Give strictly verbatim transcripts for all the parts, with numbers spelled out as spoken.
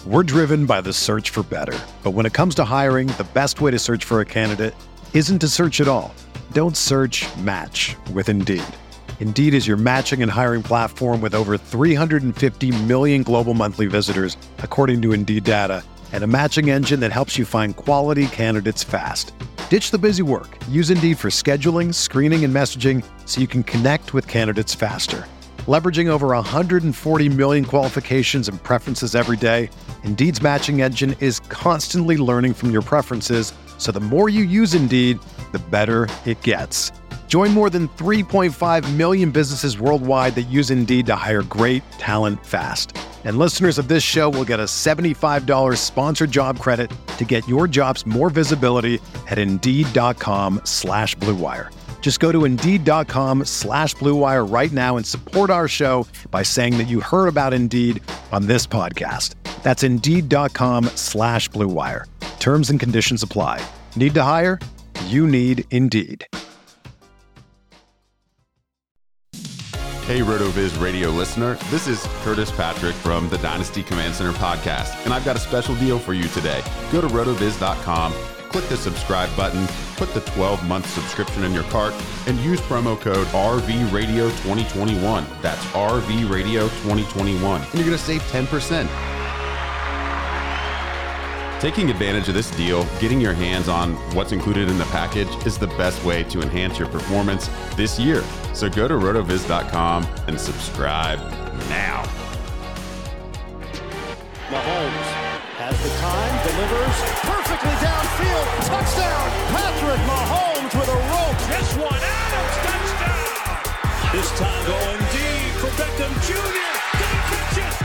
We're driven by the search for better. But when it comes to hiring, the best way to search for a candidate isn't to search at all. Don't search, match with Indeed. Indeed is your matching and hiring platform with over three hundred fifty million global monthly visitors, according to Indeed data, and a matching engine that helps you find quality candidates fast. Ditch the busy work. Use Indeed for scheduling, screening, and messaging so you can connect with candidates faster. Leveraging over one hundred forty million qualifications and preferences every day, Indeed's matching engine is constantly learning from your preferences, so the more you use Indeed, the better it gets. Join more than three point five million businesses worldwide that use Indeed to hire great talent fast. And listeners of this show will get a seventy-five dollars sponsored job credit to get your jobs more visibility at Indeed.com slash Blue Wire. Just go to Indeed.com slash Blue Wire right now and support our show by saying that you heard about Indeed on this podcast. That's Indeed.com slash Blue Wire. Terms and conditions apply. Need to hire? You need Indeed. Hey, RotoViz radio listener, this is Curtis Patrick from the Dynasty Command Center podcast, and I've got a special deal for you today. Go to rotoviz dot com, click the subscribe button, put the twelve-month subscription in your cart, and use promo code R V Radio twenty twenty-one. That's R V Radio twenty twenty-one, and you're going to save ten percent. Taking advantage of this deal, getting your hands on what's included in the package is the best way to enhance your performance this year. So go to rotoviz dot com and subscribe now. Mahomes has the time, delivers perfectly downfield, touchdown, Patrick Mahomes with a rope. This one, Adams, touchdown. This time going deep for Beckham Junior Did he catch it?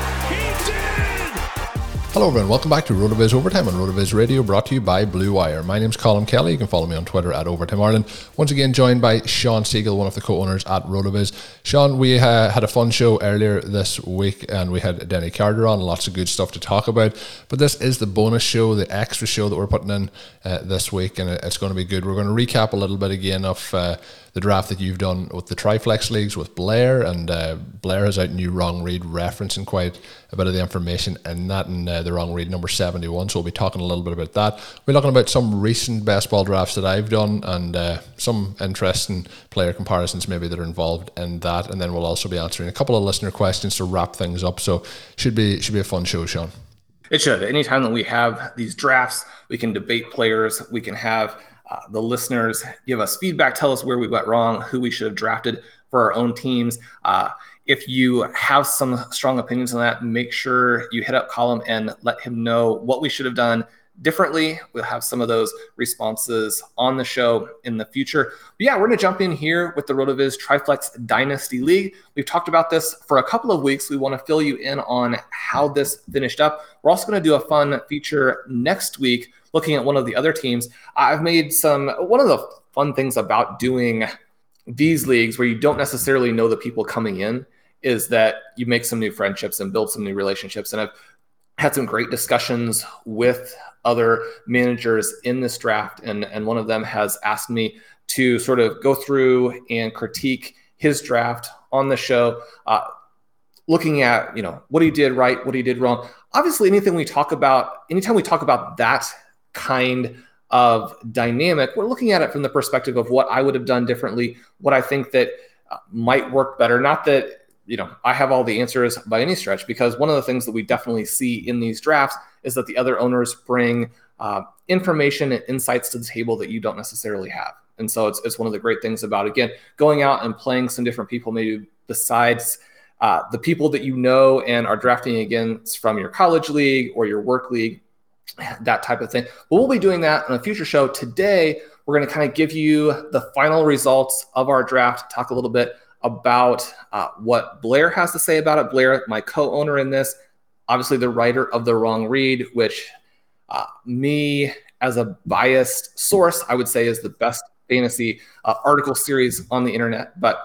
He did! Hello everyone, welcome back to RotoViz Overtime on RotoViz Radio, brought to you by Blue Wire. My name's Colin Kelly. You can follow me on Twitter at Overtime Ireland. Once again, joined by Sean Siegel, one of the co-owners at RotoViz. Sean, we uh, had a fun show earlier this week, and we had Denny Carter on, lots of good stuff to talk about. But this is the bonus show, the extra show that we're putting in uh, this week, and it's going to be good. We're going to recap a little bit again of uh, the draft that you've done with the Triflex leagues with Blair, and uh, Blair has out new wrong read referencing quite a bit of the information in that, and uh, the wrong read number seventy-one, so we'll be talking a little bit about that. We're talking about some recent best ball drafts that I've done, and uh, some interesting player comparisons maybe that are involved in that, and then we'll also be answering a couple of listener questions to wrap things up, so should be should be a fun show, Sean. It should. Anytime that we have these drafts, we can debate players, we can have Uh, the listeners give us feedback, tell us where we went wrong, who we should have drafted for our own teams. Uh, if you have some strong opinions on that, make sure you hit up Colin and let him know what we should have done differently. We'll have some of those responses on the show in the future. But yeah, we're going to jump in here with the RotoViz Triflex Dynasty League. We've talked about this for a couple of weeks. We want to fill you in on how this finished up. We're also going to do a fun feature next week looking at one of the other teams. I've made some, one of the fun things about doing these leagues where you don't necessarily know the people coming in is that you make some new friendships and build some new relationships. And I've had some great discussions with other managers in this draft. And, and one of them has asked me to sort of go through and critique his draft on the show, uh, looking at, you know, what he did right, what he did wrong. Obviously, anything we talk about, anytime we talk about that kind of dynamic, we're looking at it from the perspective of what I would have done differently, what I think that uh, might work better. Not that, you know, I have all the answers by any stretch, because one of the things that we definitely see in these drafts is that the other owners bring uh, information and insights to the table that you don't necessarily have. And so it's, it's one of the great things about, again, going out and playing some different people, maybe besides uh, the people that you know and are drafting against from your college league or your work league, that type of thing. But we'll be doing that on a future show. Today, we're going to kind of give you the final results of our draft, talk a little bit about uh, what Blair has to say about it. Blair, my co-owner in this, obviously the writer of The Wrong Read, which uh, me as a biased source, I would say is the best fantasy uh, article series on the internet. But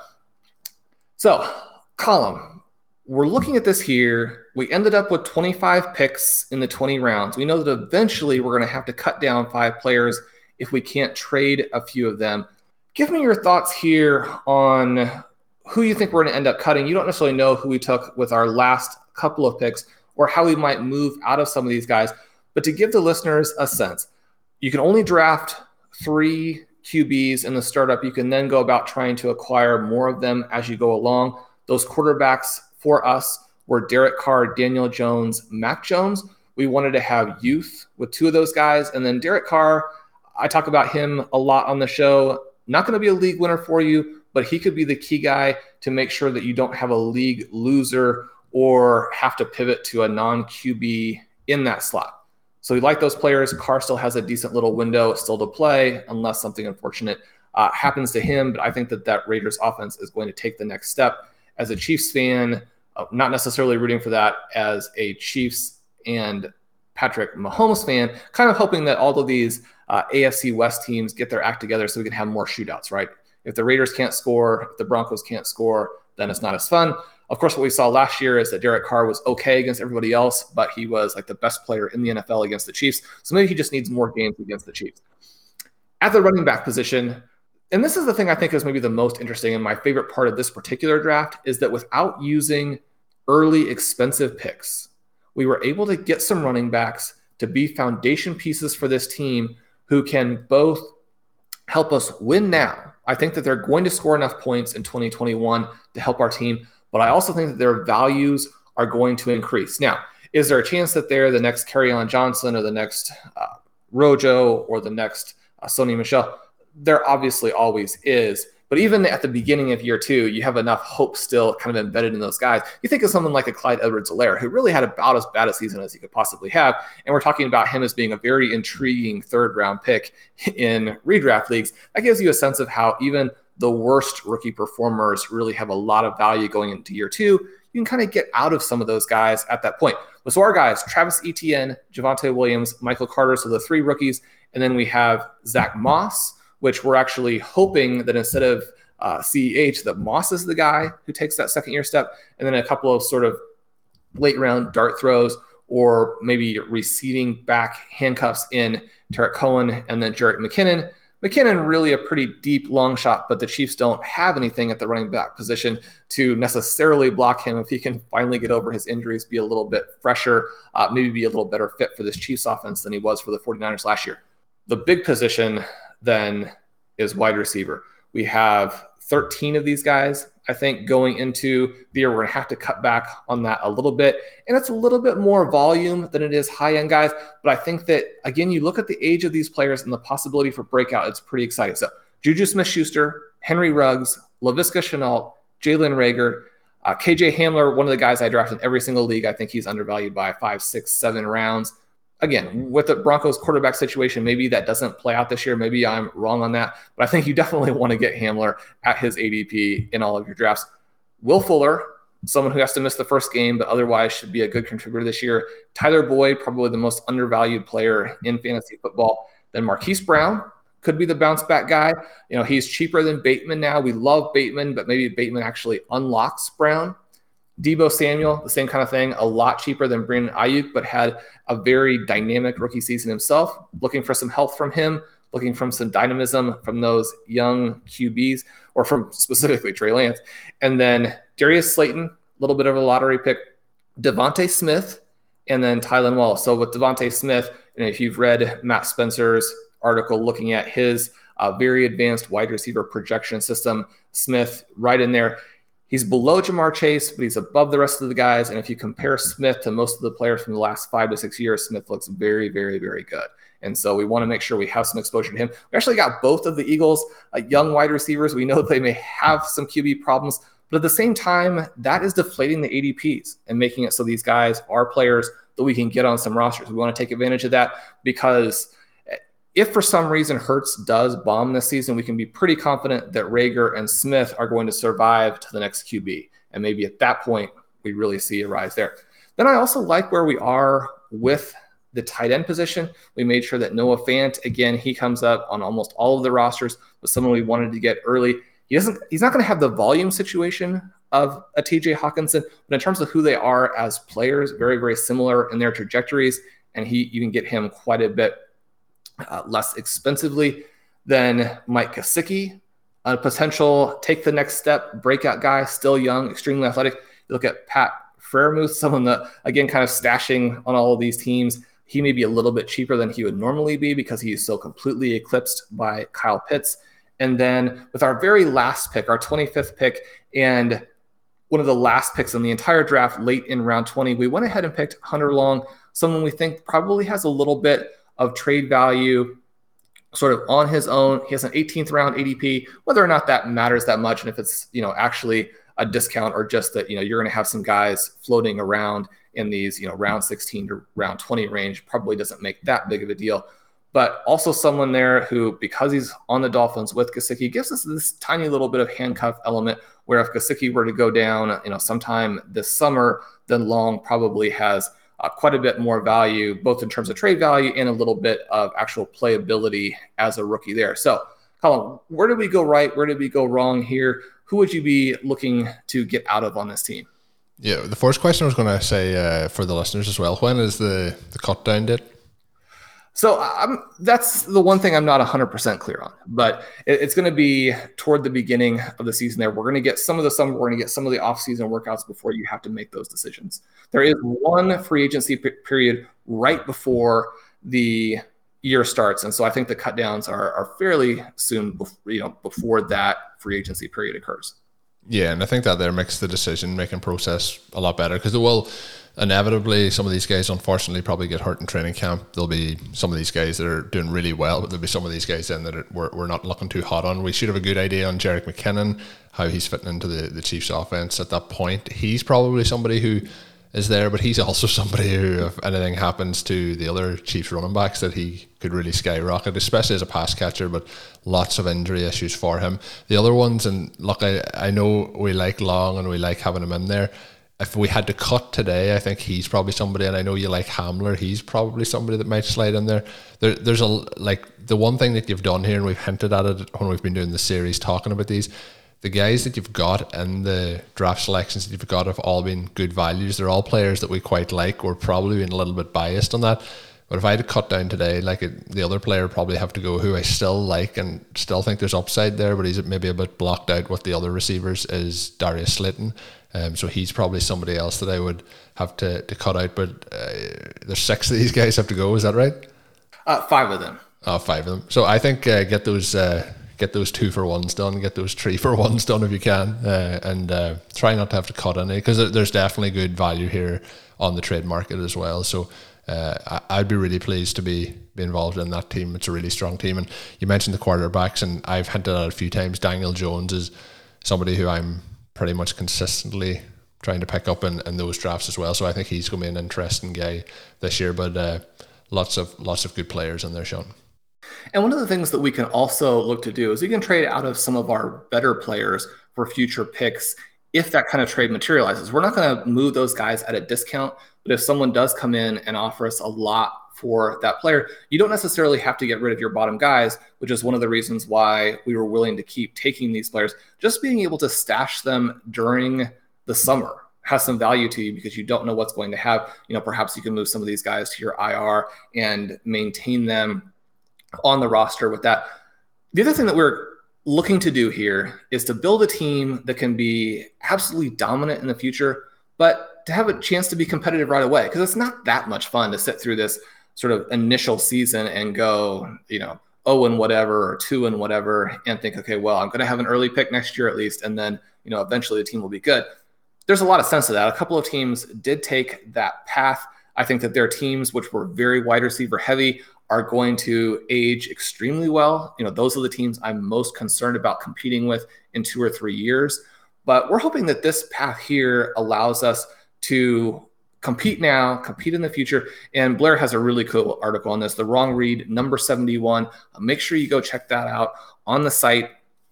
so, Colin, we're looking at this here. We ended up with twenty-five picks in the twenty rounds. We know that eventually we're going to have to cut down five players if we can't trade a few of them. Give me your thoughts here on who you think we're going to end up cutting. You don't necessarily know who we took with our last couple of picks. or how we might move out of some of these guys. But to give the listeners a sense, you can only draft three Q Bs in the startup. You can then go about trying to acquire more of them as you go along. Those quarterbacks for us were Derek Carr, Daniel Jones, Mac Jones. We wanted to have youth with two of those guys. And then Derek Carr, I talk about him a lot on the show. Not going to be a league winner for you, but he could be the key guy to make sure that you don't have a league loser or have to pivot to a non-Q B in that slot. So we like those players. Carr still has a decent little window still to play unless something unfortunate uh, happens to him. But I think that that Raiders offense is going to take the next step. As a Chiefs fan, uh, not necessarily rooting for that, as a Chiefs and Patrick Mahomes fan, kind of hoping that all of these uh, A F C West teams get their act together so we can have more shootouts, right? If the Raiders can't score, if the Broncos can't score, then it's not as fun. Of course, what we saw last year is that Derek Carr was okay against everybody else, but he was like the best player in the N F L against the Chiefs. So maybe he just needs more games against the Chiefs. At the running back position, and this is the thing I think is maybe the most interesting and my favorite part of this particular draft, is that without using early expensive picks, we were able to get some running backs to be foundation pieces for this team who can both help us win now. I think that they're going to score enough points in twenty twenty-one to help our team, but I also think that their values are going to increase. Now, is there a chance that they're the next Kerryon Johnson or the next uh, Rojo or the next uh, Sony Michel? There obviously always is. But even at the beginning of year two, you have enough hope still kind of embedded in those guys. You think of someone like a Clyde Edwards-Helaire, who really had about as bad a season as he could possibly have. And we're talking about him as being a very intriguing third round pick in redraft leagues. That gives you a sense of how even the worst rookie performers really have a lot of value going into year two. You can kind of get out of some of those guys at that point. But so our guys, Travis Etienne, Javonte Williams, Michael Carter, so the three rookies. And then we have Zach Moss, which we're actually hoping that instead of uh, C E H, that Moss is the guy who takes that second year step. And then a couple of sort of late round dart throws or maybe receiving back handcuffs in Tarek Cohen and then Jerick McKinnon. McKinnon really a pretty deep long shot, but the Chiefs don't have anything at the running back position to necessarily block him if he can finally get over his injuries, be a little bit fresher, uh, maybe be a little better fit for this Chiefs offense than he was for the 49ers last year. The big position then is wide receiver. We have thirteen of these guys. I think going into the year, we're going to have to cut back on that a little bit. And it's a little bit more volume than it is high-end guys. But I think that, again, you look at the age of these players and the possibility for breakout, it's pretty exciting. So Juju Smith-Schuster, Henry Ruggs, Laviska Shenault, Jalen Reagor, uh, K J Hamler, one of the guys I draft in every single league. I think he's undervalued by five, six, seven rounds. Again, with the Broncos quarterback situation, maybe that doesn't play out this year. Maybe I'm wrong on that. But I think you definitely want to get Hamler at his A D P in all of your drafts. Will Fuller, someone who has to miss the first game, but otherwise should be a good contributor this year. Tyler Boyd, probably the most undervalued player in fantasy football. Then Marquise Brown could be the bounce back guy. You know, he's cheaper than Bateman now. We love Bateman, but maybe Bateman actually unlocks Brown. Deebo Samuel, the same kind of thing, a lot cheaper than Brandon Ayuk, but had a very dynamic rookie season himself. Looking for some health from him, looking from some dynamism from those young Q Bs, or from specifically Trey Lance. And then Darius Slayton, a little bit of a lottery pick, Devontae Smith, and then Tylan Wallace. So with Devontae Smith, and if you've read Matt Spencer's article looking at his uh, very advanced wide receiver projection system, Smith right in there. He's below Jamar Chase, but he's above the rest of the guys. And if you compare Smith to most of the players from the last five to six years, Smith looks very, very, very good. And so we want to make sure we have some exposure to him. We actually got both of the Eagles, uh, young wide receivers. We know they may have some Q B problems, but at the same time, that is deflating the A D Ps and making it so these guys are players that we can get on some rosters. We want to take advantage of that because if for some reason Hurts does bomb this season, we can be pretty confident that Reagor and Smith are going to survive to the next Q B. And maybe at that point, we really see a rise there. Then I also like where we are with the tight end position. We made sure that Noah Fant, again, he comes up on almost all of the rosters, was someone we wanted to get early. He doesn't, he's not going to have the volume situation of a T J Hawkinson, but in terms of who they are as players, very, very similar in their trajectories. And he, you can get him quite a bit Uh, less expensively than Mike Gesicki, a potential take the next step breakout guy, still young, extremely athletic. You look at Pat Freiermuth, someone that, again, kind of stashing on all of these teams. He may be a little bit cheaper than he would normally be because he is so completely eclipsed by Kyle Pitts. And then with our very last pick, our twenty-fifth pick, and one of the last picks in the entire draft, late in round twenty, we went ahead and picked Hunter Long, someone we think probably has a little bit of trade value sort of on his own. He has an eighteenth round A D P, whether or not that matters that much, and if it's, you know, actually a discount or just that, you know, you're going to have some guys floating around in these, you know, round sixteen to round twenty range, probably doesn't make that big of a deal. But also someone there who, because he's on the Dolphins with Gesicki, gives us this tiny little bit of handcuff element where if Gesicki were to go down, you know, sometime this summer, then Long probably has uh, quite a bit more value, both in terms of trade value and a little bit of actual playability as a rookie there. So, Colin, where did we go right? Where did we go wrong here? Who would you be looking to get out of on this team? Yeah, the first question I was going to say uh, for the listeners as well, when is the, the cut down date? So um, that's the one thing I'm not one hundred percent clear on, but it, it's going to be toward the beginning of the season there. We're going to get some of the summer, we're going to get some of the off-season workouts before you have to make those decisions. There is one free agency p- period right before the year starts, and so I think the cut downs are, are fairly soon, bef- you know, before that free agency period occurs. Yeah, and I think that there makes the decision-making process a lot better because it will inevitably, some of these guys unfortunately probably get hurt in training camp. There'll be some of these guys that are doing really well, but there'll be some of these guys then that are, we're, we're not looking too hot on. We should have a good idea on Jerick McKinnon, how he's fitting into the, the Chiefs offense at that point. He's probably somebody who is there, but he's also somebody who, if anything happens to the other Chiefs running backs, that he could really skyrocket, especially as a pass catcher, but lots of injury issues for him. The other ones, and look, I, I know we like Long and we like having him in there. If we had to cut today, I think he's probably somebody, and I know you like Hamler, he's probably somebody that might slide in there. there. There's a, like, the one thing that you've done here, and we've hinted at it when we've been doing the series talking about these, the guys that you've got in the draft selections that you've got have all been good values. They're all players that we quite like. We're probably being a little bit biased on that. But if I had to cut down today, like it, the other player probably have to go who I still like and still think there's upside there, but he's maybe a bit blocked out with the other receivers, is Darius Slayton. Um, so he's probably somebody else that I would have to, to cut out. But uh, there's six of these guys have to go. Is that right? Uh, five of them. Oh, five of them. So I think uh, get those uh, get those two for ones done, get those three for ones done if you can, uh, and uh, try not to have to cut any, because there's definitely good value here on the trade market as well. So uh, I'd be really pleased to be, be involved in that team. It's a really strong team. And you mentioned the quarterbacks, and I've hinted at it a few times. Daniel Jones is somebody who I'm pretty much consistently trying to pick up in, in those drafts as well. So I think he's going to be an interesting guy this year, but uh, lots of lots of good players in there, Sean. And one of the things that we can also look to do is we can trade out of some of our better players for future picks if that kind of trade materializes. We're not going to move those guys at a discount, but if someone does come in and offer us a lot for that player, you don't necessarily have to get rid of your bottom guys, which is one of the reasons why we were willing to keep taking these players. Just being able to stash them during the summer has some value to you because you don't know what's going to have. You know, perhaps you can move some of these guys to your I R and maintain them on the roster with that. The other thing that we're looking to do here is to build a team that can be absolutely dominant in the future, but to have a chance to be competitive right away, because it's not that much fun to sit through this sort of initial season and go, you know, oh and whatever, or two and whatever, and think, okay, well, I'm going to have an early pick next year at least, and then, you know, eventually the team will be good. There's a lot of sense to that. A couple of teams did take that path. I think that their teams, which were very wide receiver heavy, are going to age extremely well. You know, those are the teams I'm most concerned about competing with in two or three years. But we're hoping that this path here allows us to compete now, compete in the future. And Blair has a really cool article on this, The Wrong Read, number seventy-one. Uh, make sure you go check that out on the site.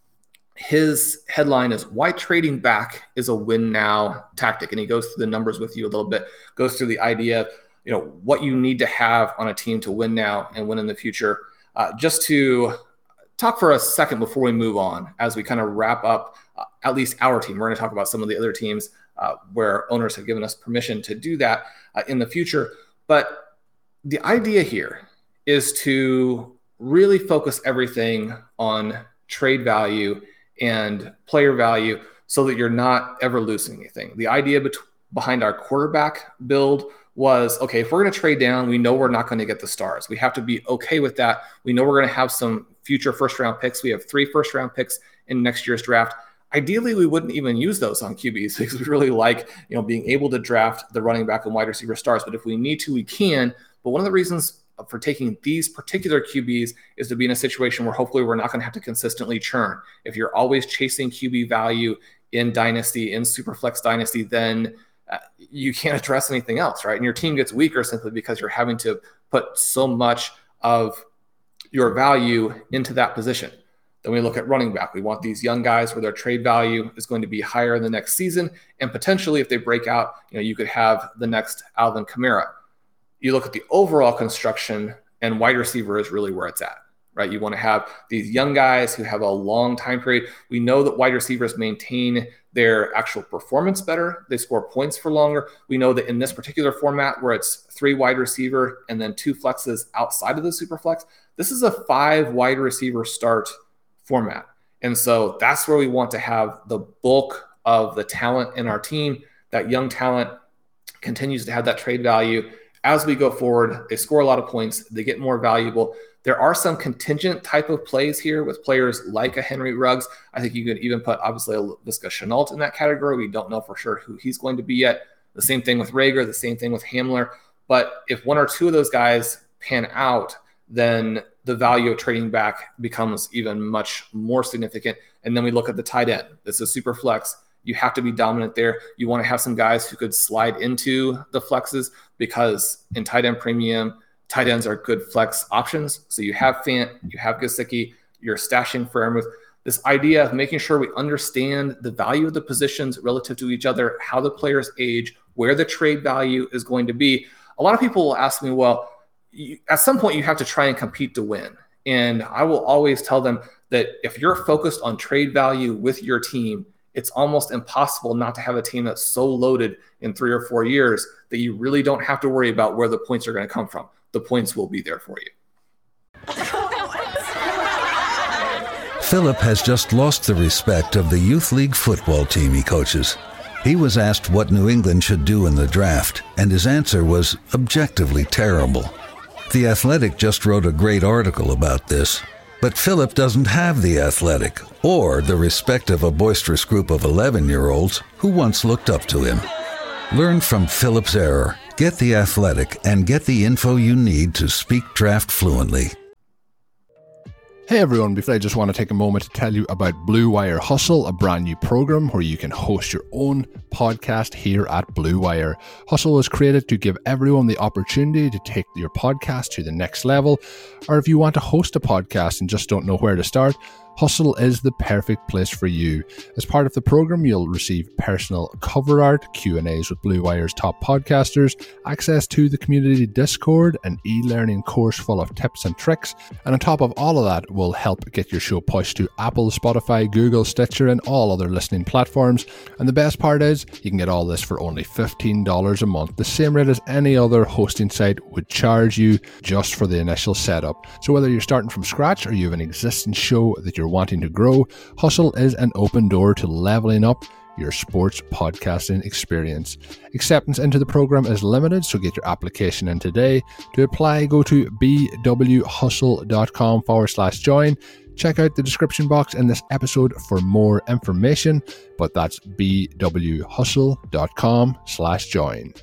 His headline is Why Trading Back is a Win Now Tactic. And he goes through the numbers with you a little bit, goes through the idea of, you know, what you need to have on a team to win now and win in the future. Uh, just to talk for a second before we move on, as we kind of wrap up uh, at least our team. We're going to talk about some of the other teams uh, where owners have given us permission to do that uh, in the future. But the idea here is to really focus everything on trade value and player value so that you're not ever losing anything. The idea bet- behind our quarterback build was, okay, if we're going to trade down, we know we're not going to get the stars. We have to be okay with that. We know we're going to have some future first round picks. We have three first round picks in next year's draft. Ideally, we wouldn't even use those on Q Bs because we really like, you know, being able to draft the running back and wide receiver stars. But if we need to, we can. But one of the reasons for taking these particular Q Bs is to be in a situation where hopefully we're not going to have to consistently churn. If you're always chasing Q B value in Dynasty, in Superflex Dynasty, then uh, you can't address anything else, right? And your team gets weaker simply because you're having to put so much of your value into that position. Then we look at running back. We want these young guys where their trade value is going to be higher in the next season. And potentially if they break out, you know, you could have the next Alvin Kamara. You look at the overall construction, and wide receiver is really where it's at, right? You want to have these young guys who have a long time period. We know that wide receivers maintain their actual performance better. They score points for longer. We know that in this particular format where it's three wide receiver and then two flexes outside of the super flex, this is a five wide receiver start format. And so that's where we want to have the bulk of the talent in our team. That young talent continues to have that trade value. As we go forward, they score a lot of points. They get more valuable. There are some contingent type of plays here with players like a Henry Ruggs. I think you could even put, obviously, a Laviska Shenault in that category. We don't know for sure who he's going to be yet. The same thing with Reagor, the same thing with Hamler. But if one or two of those guys pan out, then the value of trading back becomes even much more significant. And then we look at the tight end. This is super flex. You have to be dominant there. You want to have some guys who could slide into the flexes because in tight end premium, tight ends are good flex options. So you have Fant, you have Gesicki, you're stashing Freiermuth. This idea of making sure we understand the value of the positions relative to each other, how the players age, where the trade value is going to be. A lot of people will ask me, well, you, at some point you have to try and compete to win. And I will always tell them that if you're focused on trade value with your team, it's almost impossible not to have a team that's so loaded in three or four years that you really don't have to worry about where the points are going to come from. The points will be there for you. Philip has just lost the respect of the youth league football team he coaches. He was asked what New England should do in the draft, and his answer was objectively terrible. The Athletic just wrote a great article about this. But Philip doesn't have The Athletic or the respect of a boisterous group of eleven-year-olds who once looked up to him. Learn from Philip's error. Get The Athletic and get the info you need to speak draft fluently. Hey everyone, before I just want to take a moment to tell you about Blue Wire Hustle, a brand new program where you can host your own podcast here at Blue Wire. Hustle was created to give everyone the opportunity to take your podcast to the next level, or if you want to host a podcast and just don't know where to start, Hustle is the perfect place for you. As part of the program, you'll receive personal cover art, Q and A's with Blue Wire's top podcasters, access to the community Discord, an e-learning course full of tips and tricks, and on top of all of that, will help get your show pushed to Apple, Spotify, Google, Stitcher, and all other listening platforms. And the best part is, you can get all this for only fifteen dollars a month, the same rate as any other hosting site would charge you just for the initial setup. So whether you're starting from scratch or you have an existing show that you're wanting to grow, Hustle is an open door to leveling up your sports podcasting experience. Acceptance into the program is limited, so get your application in today. To apply, go to bwhustle.com forward slash join. Check out the description box in this episode for more information, but that's bwhustle.com slash join.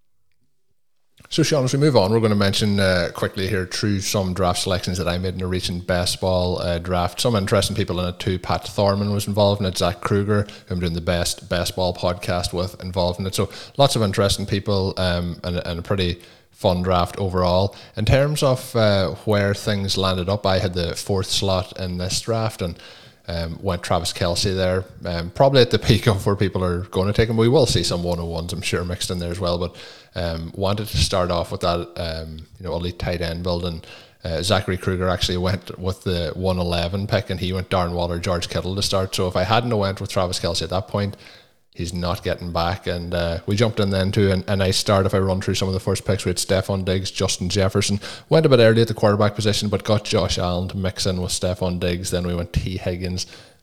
So Sean, as we move on, we're going to mention uh, quickly here through some draft selections that I made in a recent best ball uh, draft. Some interesting people in it too. Pat Thorman was involved in it. Zach Kruger, who I'm doing the best best ball podcast with, involved in it. So lots of interesting people um, and, and a pretty fun draft overall. In terms of uh, where things landed up, I had the fourth slot in this draft and Um, went Travis Kelce there, um, probably at the peak of where people are going to take him. We will see some one oh ones, I'm sure, mixed in there as well, but um, wanted to start off with that um, you know, elite tight end build, and uh, Zachary Kruger actually went with the one eleven pick, and he went Darren Waller, George Kittle to start. So if I hadn't went with Travis Kelce at that point, he's not getting back, and uh, we jumped in then to an, a nice start. If I run through some of the first picks, we had Stephon Diggs, Justin Jefferson, went a bit early at the quarterback position, but got Josh Allen to mix in with Stephon Diggs. Then we went T. Higgins,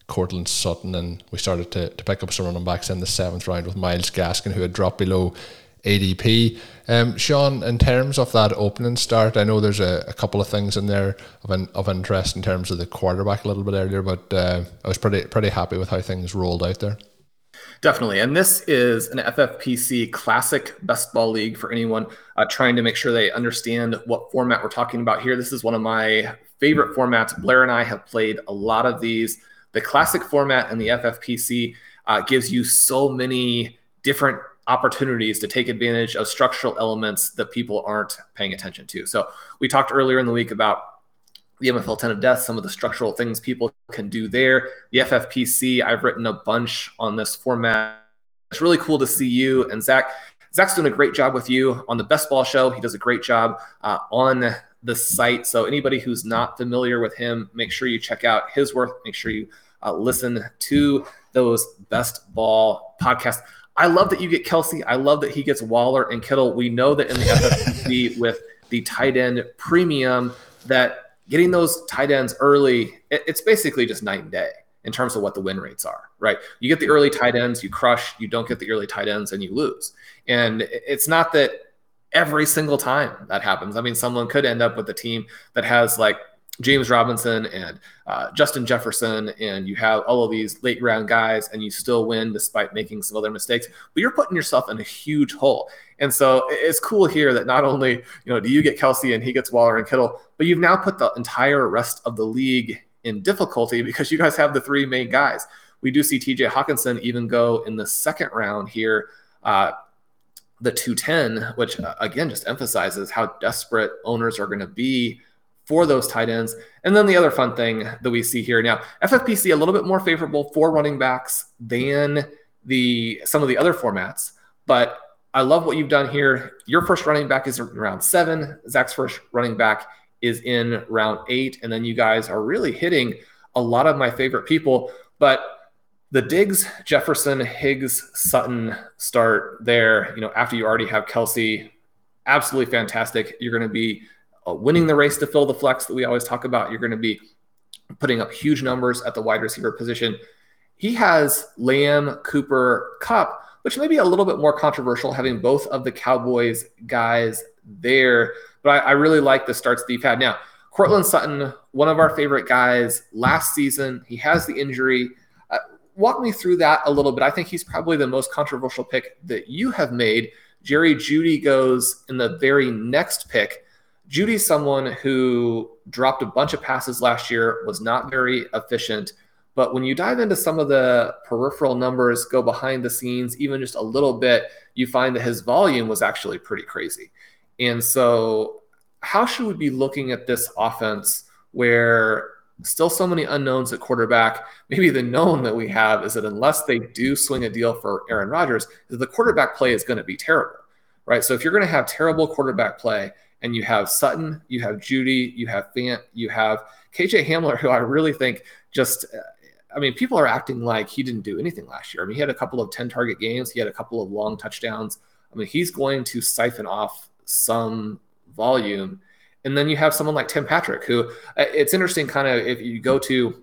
Courtland Sutton, and we started to, to pick up some running backs in the seventh round with Myles Gaskin, who had dropped below A D P. Um, Sean, in terms of that opening start, I know there's a, a couple of things in there of an, of interest in terms of the quarterback a little bit earlier, but uh, I was pretty pretty happy with how things rolled out there. Definitely. And this is an F F P C classic best ball league for anyone uh, trying to make sure they understand what format we're talking about here. This is one of my favorite formats. Blair and I have played a lot of these. The classic format in the F F P C uh, gives you so many different opportunities to take advantage of structural elements that people aren't paying attention to. So we talked earlier in the week about the M F L ten of Death, some of the structural things people can do there. The F F P C, I've written a bunch on this format. It's really cool to see you and Zach. Zach's doing a great job with you on the Best Ball Show. He does a great job uh, on the site. So anybody who's not familiar with him, make sure you check out his work. Make sure you uh, listen to those Best Ball podcasts. I love that you get Kelsey. I love that he gets Waller and Kittle. We know that in the F F P C with the tight end premium that getting those tight ends early, it's basically just night and day in terms of what the win rates are, right? You get the early tight ends, you crush. You don't get the early tight ends and you lose. And it's not that every single time that happens. I mean, someone could end up with a team that has like James Robinson and uh, Justin Jefferson, and you have all of these late round guys, and you still win despite making some other mistakes. But you're putting yourself in a huge hole. And so it's cool here that not only, you know, do you get Kelsey and he gets Waller and Kittle, but you've now put the entire rest of the league in difficulty because you guys have the three main guys. We do see T J Hawkinson even go in the second round here, uh, the two ten, which uh, again just emphasizes how desperate owners are going to be for those tight ends. And then the other fun thing that we see here now, F F P C a little bit more favorable for running backs than the some of the other formats. But I love what you've done here. Your first running back is in round seven. Zach's first running back is in round eight. And then you guys are really hitting a lot of my favorite people. But the Diggs, Jefferson, Higgs, Sutton start there, you know, after you already have Kelsey, absolutely fantastic. You're going to be Uh, winning the race to fill the flex that we always talk about. You're going to be putting up huge numbers at the wide receiver position. He has Lamb, Cooper, Kupp, which may be a little bit more controversial, having both of the Cowboys guys there. But I, I really like the starts that you've had. Now, Courtland Sutton, one of our favorite guys last season. He has the injury. Uh, walk me through that a little bit. I think he's probably the most controversial pick that you have made. Jerry Jeudy goes in the very next pick. Judy's someone who dropped a bunch of passes last year, was not very efficient. But when you dive into some of the peripheral numbers, go behind the scenes, even just a little bit, you find that his volume was actually pretty crazy. And so how should we be looking at this offense where still so many unknowns at quarterback? Maybe the known that we have is that unless they do swing a deal for Aaron Rodgers, the quarterback play is going to be terrible, right? So if you're going to have terrible quarterback play, and you have Sutton, you have Jeudy, you have Fant, you have K J Hamler, who I really think just, I mean, people are acting like he didn't do anything last year. I mean, he had a couple of ten-target games. He had a couple of long touchdowns. I mean, he's going to siphon off some volume. And then you have someone like Tim Patrick, who it's interesting kind of if you go to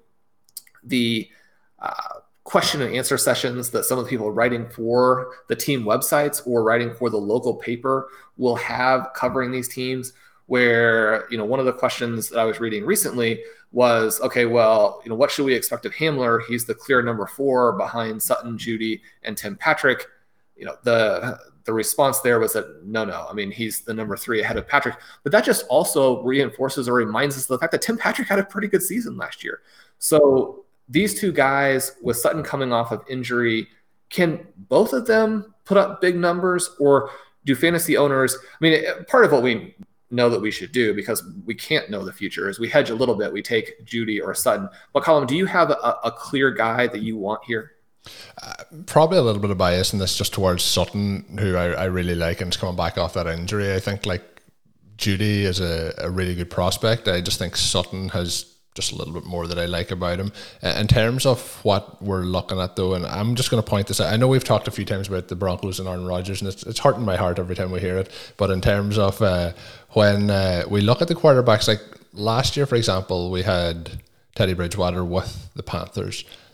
the uh, question and answer sessions that some of the people writing for the team websites or writing for the local paper will have covering these teams, where, you know, one of the questions that I was reading recently was, okay, well, you know, what should we expect of Hamler? He's the clear number four behind Sutton, Jeudy, and Tim Patrick. You know, the the response there was that no, no, I mean, he's the number three ahead of Patrick. But that just also reinforces or reminds us of the fact that Tim Patrick had a pretty good season last year. So these two guys, with Sutton coming off of injury, can both of them put up big numbers, or do fantasy owners, I mean, part of what we know that we should do, because we can't know the future, is we hedge a little bit. We take Jeudy or Sutton. But Colin, do you have a, a clear guy that you want here? Uh, probably a little bit of bias in this just towards Sutton, who I, I really like, and is coming back off that injury. I think like Jeudy is a, a really good prospect. I just think Sutton has just a little bit more that I like about him. Uh, in terms of what we're looking at, though, and I'm just going to point this out. I know we've talked a few times about the Broncos and Aaron Rodgers, and it's, it's hurting my heart every time we hear it. But in terms of uh, when uh, we look at the quarterbacks, like last year, for example, we had Teddy Bridgewater with the Panthers.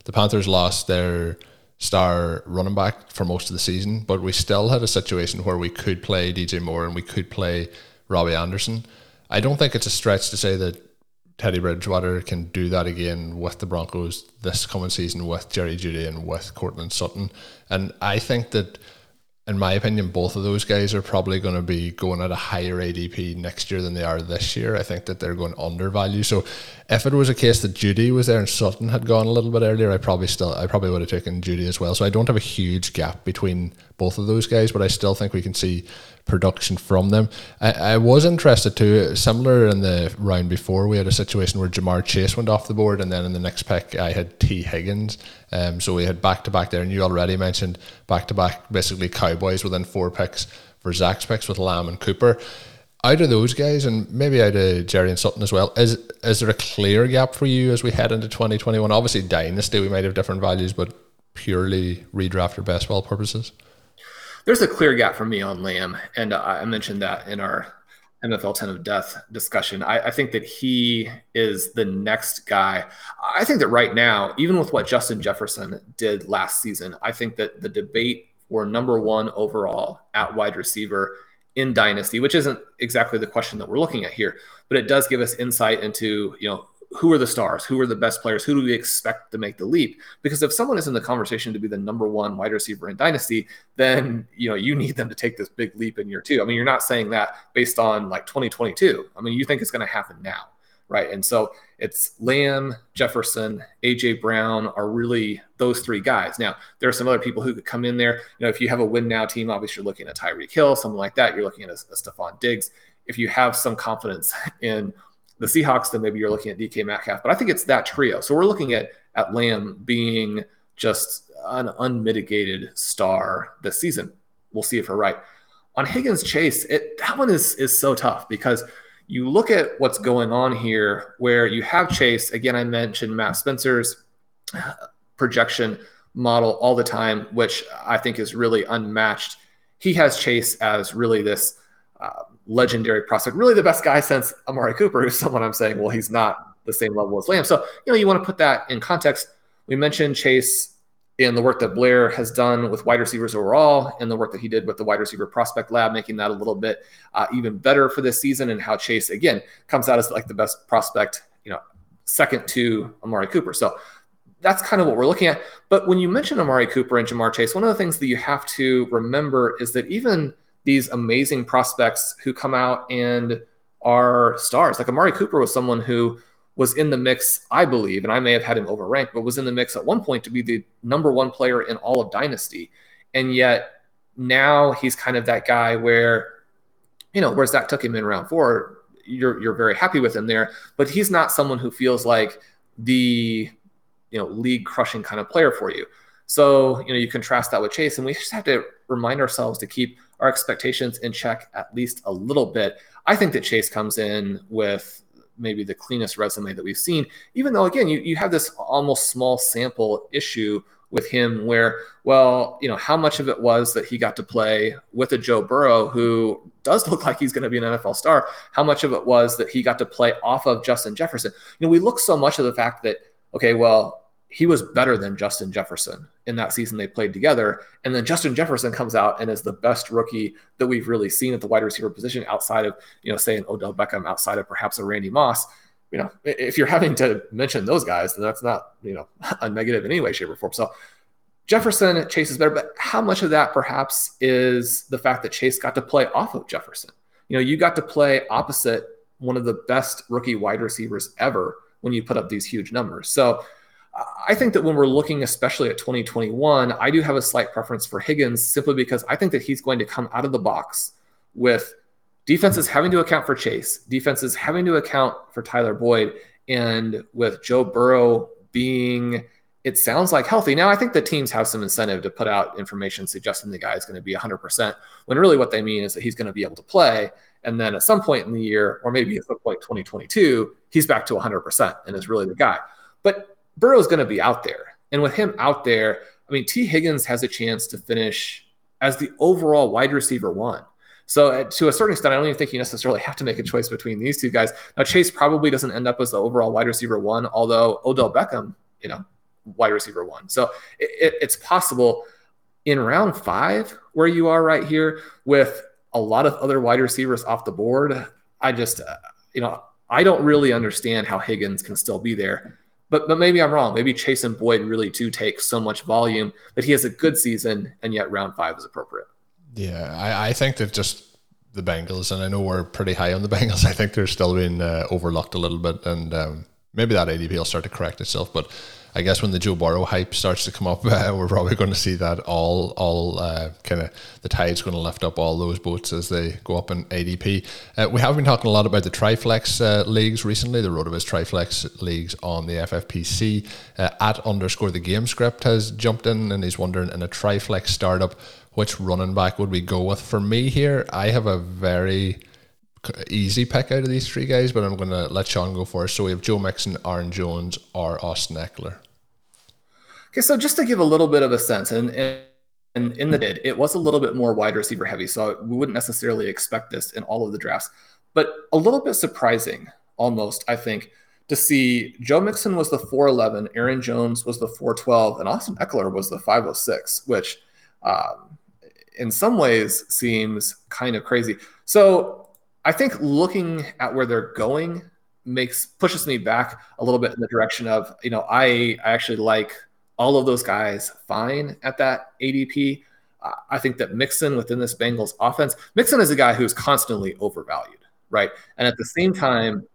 the Panthers lost their star running back for most of the season, but we still had a situation where we could play D J Moore and we could play Robbie Anderson. I don't think it's a stretch to say that Teddy Bridgewater can do that again with the Broncos this coming season with Jerry Jeudy and with Courtland Sutton. And I think that, in my opinion, both of those guys are probably going to be going at a higher A D P next year than they are this year. I think that they're going undervalue. So if it was a case that Jeudy was there and Sutton had gone a little bit earlier, I probably still I probably would have taken Jeudy as well. So I don't have a huge gap between both of those guys, but I still think we can see production from them. I, I was interested too, similar in the round before, we had a situation where Jamar Chase went off the board, and then in the next pick I had T. Higgins. Um, so we had back-to-back there, and you already mentioned back-to-back, basically Cowboys within four picks for Zach's picks with Lamb and Cooper. Out of those guys, and maybe out of Jerry and Sutton as well, is is there a clear gap for you as we head into twenty twenty-one? Obviously Dynasty, we might have different values, but purely redraft or best ball purposes? There's a clear gap for me on Lamb, and I mentioned that in our M F L ten of Death discussion. I, I think that he is the next guy. I think that right now, even with what Justin Jefferson did last season, I think that the debate for number one overall at wide receiver in Dynasty, which isn't exactly the question that we're looking at here, but it does give us insight into, you know, who are the stars? Who are the best players? Who do we expect to make the leap? Because if someone is in the conversation to be the number one wide receiver in Dynasty, then, you know, you need them to take this big leap in year two. I mean, you're not saying that based on like twenty twenty-two. I mean, you think it's going to happen now, right? And so it's Lamb, Jefferson, A J Brown are really those three guys. Now, there are some other people who could come in there. You know, if you have a win now team, obviously you're looking at Tyreek Hill, something like that. You're looking at a, a Stephon Diggs. If you have some confidence in the Seahawks, then maybe you're looking at D K Metcalf. But I think it's that trio. So we're looking at at Lamb being just an unmitigated star this season. We'll see if we're right. On Higgins Chase, it, that one is is so tough because you look at what's going on here where you have Chase. Again, I mentioned Matt Spencer's projection model all the time, which I think is really unmatched. He has Chase as really this uh, legendary prospect, really the best guy since Amari Cooper, who's someone I'm saying, well, he's not the same level as Lamb. So, you know, you want to put that in context. We mentioned Chase in the work that Blair has done with wide receivers overall and the work that he did with the wide receiver prospect lab, making that a little bit uh, even better for this season, and how Chase, again, comes out as like the best prospect, you know, second to Amari Cooper. So that's kind of what we're looking at. But when you mention Amari Cooper and Jamar Chase, one of the things that you have to remember is that even these amazing prospects who come out and are stars, like Amari Cooper was someone who was in the mix, I believe, and I may have had him overranked, but was in the mix at one point to be the number one player in all of Dynasty. And yet now he's kind of that guy where, you know, where Zach took him in round four, you're you're very happy with him there, but he's not someone who feels like the, you know, league crushing kind of player for you. So, you know, you contrast that with Chase, and we just have to remind ourselves to keep our expectations in check at least a little bit. I think that Chase comes in with maybe the cleanest resume that we've seen, even though, again, you, you have this almost small sample issue with him where, well, you know, how much of it was that he got to play with a Joe Burrow who does look like he's going to be an N F L star? How much of it was that he got to play off of Justin Jefferson? You know, we look so much at the fact that, okay, well, he was better than Justin Jefferson in that season they played together. And then Justin Jefferson comes out and is the best rookie that we've really seen at the wide receiver position outside of, you know, say an Odell Beckham, outside of perhaps a Randy Moss. You know, if you're having to mention those guys, then that's not, you know, a negative in any way, shape, or form. So Jefferson, Chase is better, but how much of that perhaps is the fact that Chase got to play off of Jefferson? You know, you got to play opposite one of the best rookie wide receivers ever when you put up these huge numbers. So I think that when we're looking especially at twenty twenty-one, I do have a slight preference for Higgins simply because I think that he's going to come out of the box with defenses having to account for Chase, defenses having to account for Tyler Boyd, and with Joe Burrow being, it sounds like, healthy. Now, I think the teams have some incentive to put out information suggesting the guy is going to be one hundred percent, when really what they mean is that he's going to be able to play. And then at some point in the year, or maybe at some point twenty twenty-two, he's back to one hundred percent and is really the guy. But Burrow's going to be out there. And with him out there, I mean, T. Higgins has a chance to finish as the overall wide receiver one. So uh, to a certain extent, I don't even think you necessarily have to make a choice between these two guys. Now, Chase probably doesn't end up as the overall wide receiver one, although Odell Beckham, you know, wide receiver one. So it, it, it's possible in round five, where you are right here with a lot of other wide receivers off the board. I just, uh, you know, I don't really understand how Higgins can still be there. But but maybe I'm wrong. Maybe Chase and Boyd really do take so much volume that he has a good season, and yet round five is appropriate. Yeah, I, I think that just the Bengals, and I know we're pretty high on the Bengals, I think they're still being uh, overlooked a little bit, and um, maybe that A D P will start to correct itself. But I guess when the Joe Burrow hype starts to come up, uh, we're probably going to see that all, all uh, kind of the tide's going to lift up all those boats as they go up in A D P. Uh, we have been talking a lot about the Triflex uh, leagues recently, the RotoViz Triflex leagues on the F F P C. Uh, at underscore the game script has jumped in and he's wondering, in a Triflex startup, which running back would we go with? For me here, I have a very easy pick out of these three guys, but I'm going to let Sean go first. So we have Joe Mixon, Aaron Jones, or Austin Ekeler. Okay, so just to give a little bit of a sense, and, and in the did, it was a little bit more wide receiver heavy, so we wouldn't necessarily expect this in all of the drafts, but a little bit surprising almost, I think, to see Joe Mixon was the four eleven, Aaron Jones was the four twelve, and Austin Ekeler was the five oh six, which um, in some ways seems kind of crazy. So I think looking at where they're going makes pushes me back a little bit in the direction of, you know, I, I actually like all of those guys fine at that A D P. Uh, I think that Mixon within this Bengals offense, Mixon is a guy who's constantly overvalued, right? And at the same time,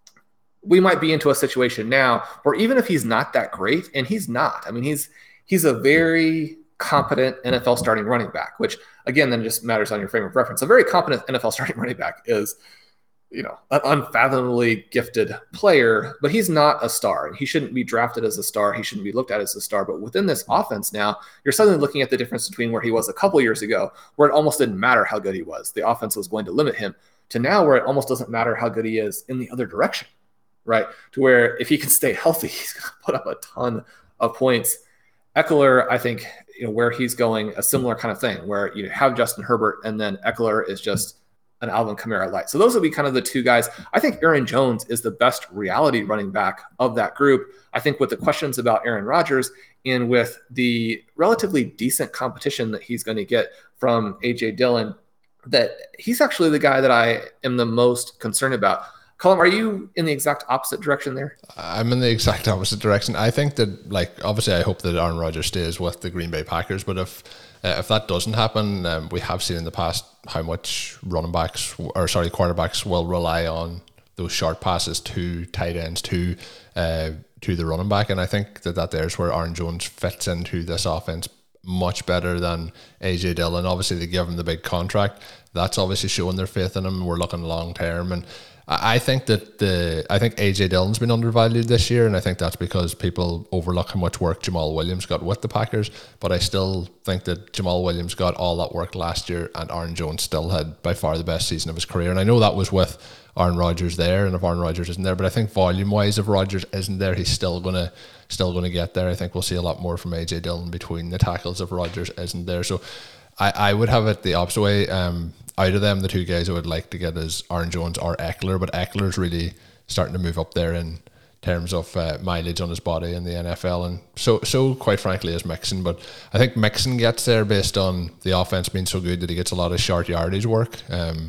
we might be into a situation now where even if he's not that great, and he's not, I mean, he's he's a very competent N F L starting running back, which again, then just matters on your frame of reference. A very competent N F L starting running back is, you know, an unfathomably gifted player, but he's not a star, and he shouldn't be drafted as a star. He shouldn't be looked at as a star. But within this offense now, you're suddenly looking at the difference between where he was a couple years ago, where it almost didn't matter how good he was. The offense was going to limit him, to now where it almost doesn't matter how good he is in the other direction, right? To where if he can stay healthy, he's going to put up a ton of points. Ekeler, I think, you know, where he's going, a similar kind of thing, where you have Justin Herbert, and then Ekeler is just an Alvin Kamara light. So those would be kind of the two guys. I think Aaron Jones is the best reality running back of that group. I think with the questions about Aaron Rodgers and with the relatively decent competition that he's going to get from A J Dillon, that he's actually the guy that I am the most concerned about. Colm, are you in the exact opposite direction there? I'm in the exact opposite direction. I think that, like, obviously I hope that Aaron Rodgers stays with the Green Bay Packers, but if uh, if that doesn't happen, um, we have seen in the past how much running backs, or sorry, quarterbacks will rely on those short passes to tight ends, to uh, to the running back, and I think that, that there's where Aaron Jones fits into this offense much better than A J Dillon. Obviously they give him the big contract. That's obviously showing their faith in him. We're looking long term, and I think that the I think A J Dillon's been undervalued this year, and I think that's because people overlook how much work Jamal Williams got with the Packers. But I still think that Jamal Williams got all that work last year, and Aaron Jones still had by far the best season of his career. And I know that was with Aaron Rodgers there, and if Aaron Rodgers isn't there, but I think volume wise, if Rodgers isn't there, he's still gonna still gonna get there. I think we'll see a lot more from A J Dillon between the tackles if Rodgers isn't there. So I, I would have it the opposite way. Um, out of them, the two guys I would like to get is Aaron Jones or Ekeler, but Eckler's really starting to move up there in terms of uh, mileage on his body in the N F L, and so so quite frankly is Mixon. But I think Mixon gets there based on the offense being so good that he gets a lot of short yardage work. Um,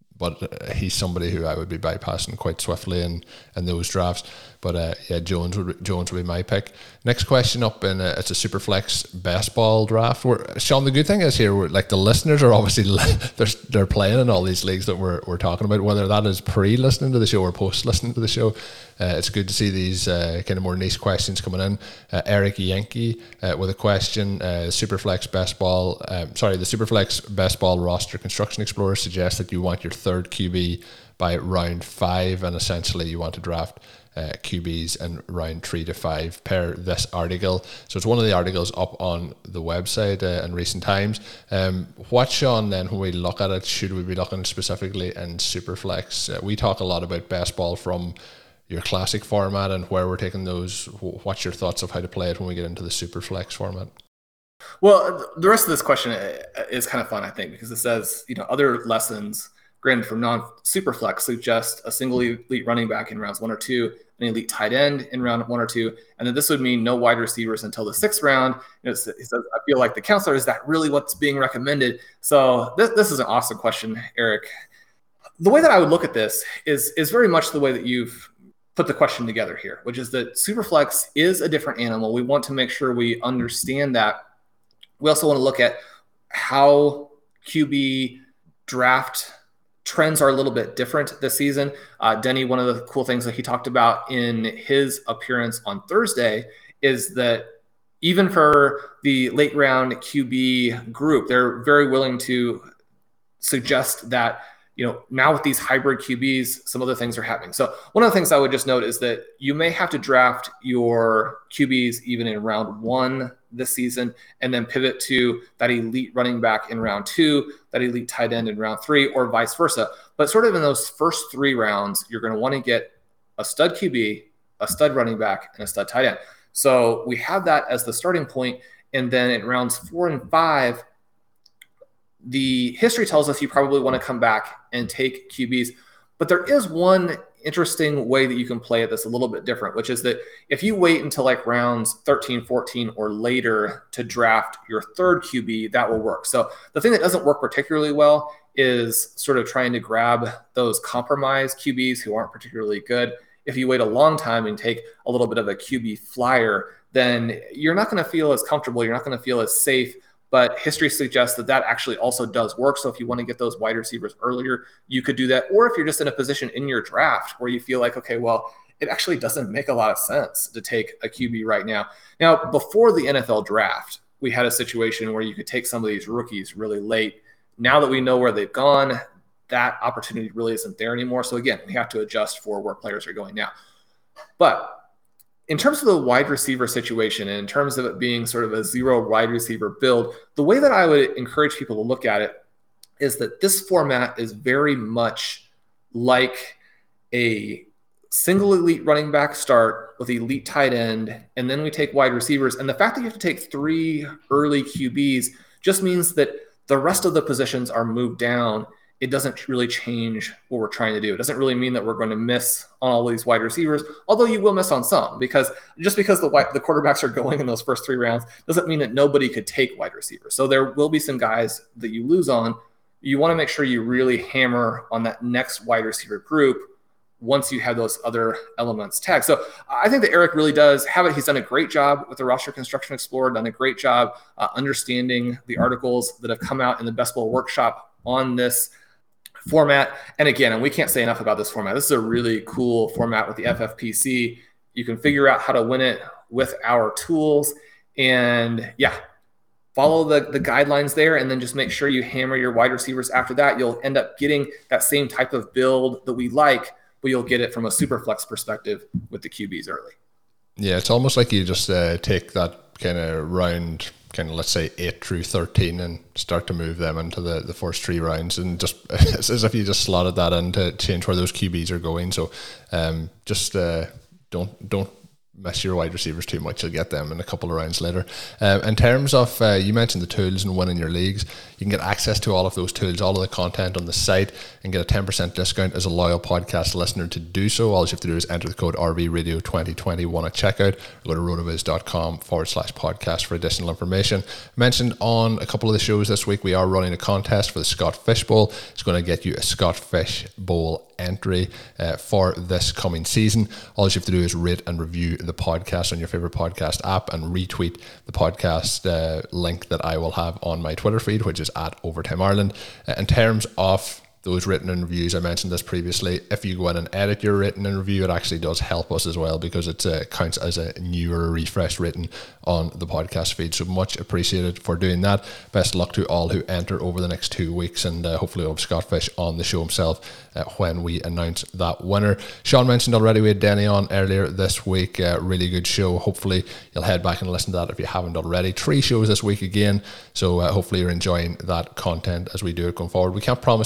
but he's somebody who I would be bypassing quite swiftly in, in those drafts. But uh, yeah, Jones would Jones would be my pick. Next question up, in a, it's a Superflex best ball draft. Where, Sean, the good thing is here, we're, like the listeners are obviously they're they're playing in all these leagues that we're we're talking about, whether that is pre-listening to the show or post-listening to the show. Uh, it's good to see these uh, kind of more niche questions coming in. Uh, Eric Yankee uh, with a question: uh, Superflex best ball, um, sorry, the Superflex best ball roster construction explorer suggests that you want your third Q B by round five, and essentially you want to draft Uh, Q Bs in round three to five per this article. So it's one of the articles up on the website uh, in recent times. Um, what, Sean, then when we look at it, should we be looking specifically in Superflex? Uh, we talk a lot about best ball from your classic format and where we're taking those. What's your thoughts of how to play it when we get into the Superflex format? Well, the rest of this question is kind of fun, I think, because it says, you know, other lessons granted from non-superflex, suggest a single elite running back in rounds one or two, an elite tight end in round one or two, and then this would mean no wide receivers until the sixth round. You know, he says, I feel like the counselor, is that really what's being recommended? So this, this is an awesome question, Eric. The way that I would look at this is, is very much the way that you've put the question together here, which is that Superflex is a different animal. We want to make sure we understand that. We also want to look at how Q B draft trends are a little bit different this season. Uh, Denny, one of the cool things that he talked about in his appearance on Thursday is that even for the late round Q B group, they're very willing to suggest that, you know, now with these hybrid Q Bs, some other things are happening. So one of the things I would just note is that you may have to draft your Q Bs even in round one this season, and then pivot to that elite running back in round two, that elite tight end in round three, or vice versa. But sort of in those first three rounds, you're going to want to get a stud Q B, a stud running back, and a stud tight end. So we have that as the starting point. And then in rounds four and five, the history tells us you probably want to come back and take Q Bs. But there is one interesting way that you can play it that's a little bit different, which is that if you wait until like rounds thirteen, fourteen, or later to draft your third Q B, that will work. So the thing that doesn't work particularly well is sort of trying to grab those compromise Q Bs who aren't particularly good. If you wait a long time and take a little bit of a Q B flyer, then you're not going to feel as comfortable. You're not going to feel as safe. But history suggests that that actually also does work. So if you want to get those wide receivers earlier, you could do that. Or if you're just in a position in your draft where you feel like, okay, well, it actually doesn't make a lot of sense to take a Q B right now. Now, before the N F L draft, we had a situation where you could take some of these rookies really late. Now that we know where they've gone, that opportunity really isn't there anymore. So again, we have to adjust for where players are going now. But in terms of the wide receiver situation, and in terms of it being sort of a zero wide receiver build, the way that I would encourage people to look at it is that this format is very much like a single elite running back start with elite tight end, and then we take wide receivers. And the fact that you have to take three early Q Bs just means that the rest of the positions are moved down. It doesn't really change what we're trying to do. It doesn't really mean that we're going to miss on all these wide receivers, although you will miss on some, because just because the the quarterbacks are going in those first three rounds doesn't mean that nobody could take wide receivers. So there will be some guys that you lose on. You want to make sure you really hammer on that next wide receiver group once you have those other elements tagged. So I think that Eric really does have it. He's done a great job with the Roster Construction Explorer, done a great job uh, understanding the articles that have come out in the Best Ball Workshop on this format. And again, and we can't say enough about this format. This is a really cool format with the F F P C. You can figure out how to win it with our tools. And yeah, follow the, the guidelines there, and then just make sure you hammer your wide receivers after that. You'll end up getting that same type of build that we like, but you'll get it from a super flex perspective with the Q Bs early. Yeah, it's almost like you just uh, take that kind of round, kind of let's say eight through thirteen, and start to move them into the, the first three rounds, and just it's as if you just slotted that in to change where those Q Bs are going. So um, just uh, don't don't mess your wide receivers too much. You'll get them in a couple of rounds later. Um, in terms of, uh, you mentioned the tools and winning your leagues, you can get access to all of those tools, all of the content on the site, and get a ten percent discount as a loyal podcast listener. To do so, all you have to do is enter the code R V Radio twenty twenty-one at checkout, or go to rotoviz.com forward slash podcast for additional information. Mentioned on a couple of the shows this week, we are running a contest for the Scott Fish Bowl. It's going to get you a Scott Fish Bowl entry uh, for this coming season. All you have to do is rate and review the podcast on your favorite podcast app, and retweet the podcast uh, link that I will have on my Twitter feed, which is at Overtime Ireland. Uh, in terms of those written in reviews, I mentioned this previously, if you go in and edit your written in review, it actually does help us as well, because it uh, counts as a new or a refresh written on the podcast feed. So much appreciated for doing that. Best of luck to all who enter over the next two weeks, and uh, hopefully we'll have Scott Fish on the show himself uh, when we announce that winner. Sean mentioned already we had Denny on earlier this week. Uh, really good show. Hopefully you'll head back and listen to that if you haven't already. Three shows this week again, so uh, hopefully you're enjoying that content as we do it going forward. We can't promise it'll be three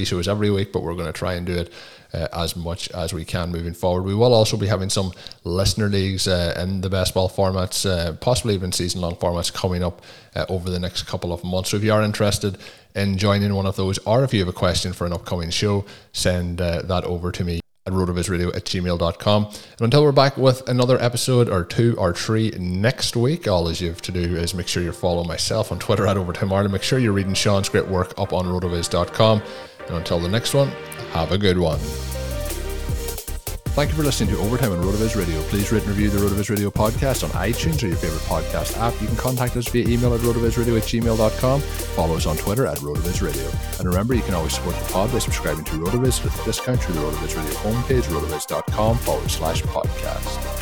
shows every week, but we're going to try and do it uh, as much as we can moving forward. We will also be having some listener leagues uh, in the best ball formats, uh, possibly even season-long formats coming up uh, over the next couple of months. So if you are interested in joining one of those, or if you have a question for an upcoming show, send uh, that over to me at rotovizradio at gmail dot com. And until we're back with another episode or two or three next week, all as you have to do is make sure you're following myself on Twitter at Overtime Ireland. Make sure you're reading Sean's great work up on rotoviz dot com. And until the next one, have a good one. Thank you for listening to Overtime on RotoViz Radio. Please rate and review the RotoViz Radio podcast on iTunes or your favorite podcast app. You can contact us via email at rotovizradio at gmail dot com. Follow us on Twitter at RotoViz Radio. And remember, you can always support the pod by subscribing to RotoViz with a discount through the RotoViz Radio homepage, rotoviz dot com forward slash podcast.